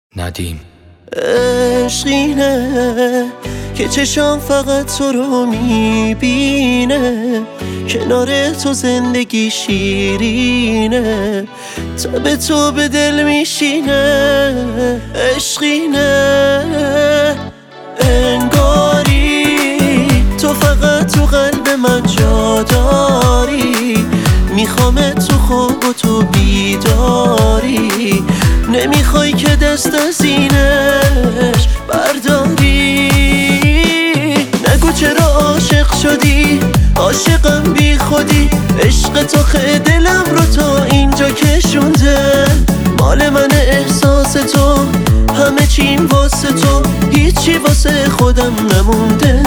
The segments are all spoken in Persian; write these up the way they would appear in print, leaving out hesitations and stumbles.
ندیم. عشقینه که چشام فقط تو رو میبینه، کنار تو زندگی شیرینه، تب تو به دل میشینه. عشقینه انگاری تو فقط تو قلب من جا داری، میخوام تو خواب و تو بیداری، نمیخوای که دست از اینش برداری. نگو چرا عاشق شدی، عاشقم بی خودی، عشق تو خیلی دلم رو تا اینجا کشونده، مال من احساس تو، همه چیم واسه تو، هیچی واسه خودم نمونده.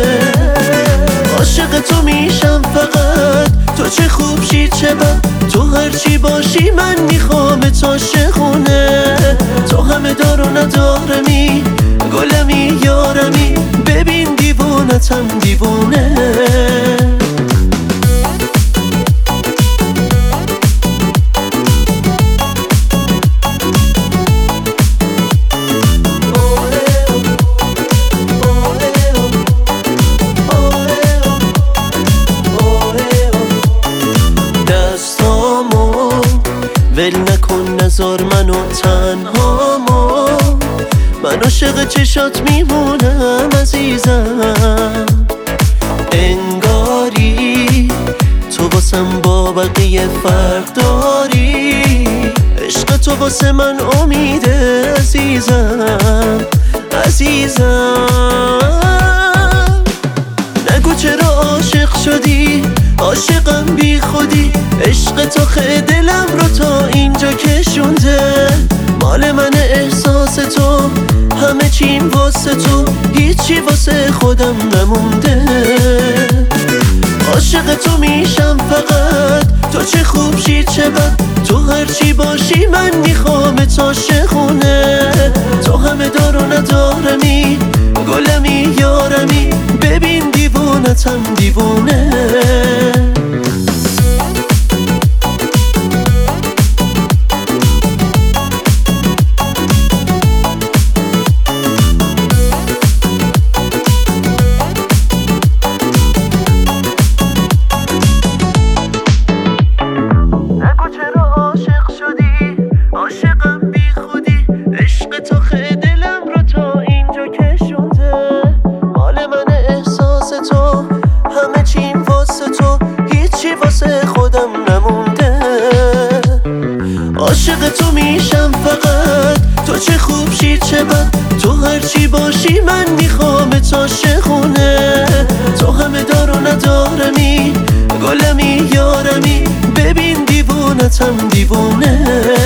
عاشق تو میشم فقط، تو چه خوب شی چه بد، تو هرچی باشی من میخوام تا شخونه. تو همه دار و ندارمی، گلمی یارمی، ببین دیوونتم دیوونه. ول نکن نذار منو تنهامو، من عاشق چشات میمونم عزیزم. انگاری تو واسم با بقیه فرق داری، عشق تو واسه من امیده عزیزم عزیزم. نگو چرا عاشق شدی، عاشقم بی خودی، عشق تو خیلی دلم رو تا اینجا کشونده، مال من احساس تو، همه چیم واسه تو، هیچی واسه خودم نمونده. عاشق تو میشم فقط، تو چه خوب شی چه بد، تو هرچی باشی من میخوام تا شخونه. تو همه دار و ندارمی، گلمی یارمی، ببین دیوونتم دیوونه. عاشق تو میشم فقط، تو چه خوب شی چه بد، تو هرچی باشی من میخوام تا شخونه. تو همه دار و ندارمی، گلمی یارمی، ببین دیوونتم دیوونه.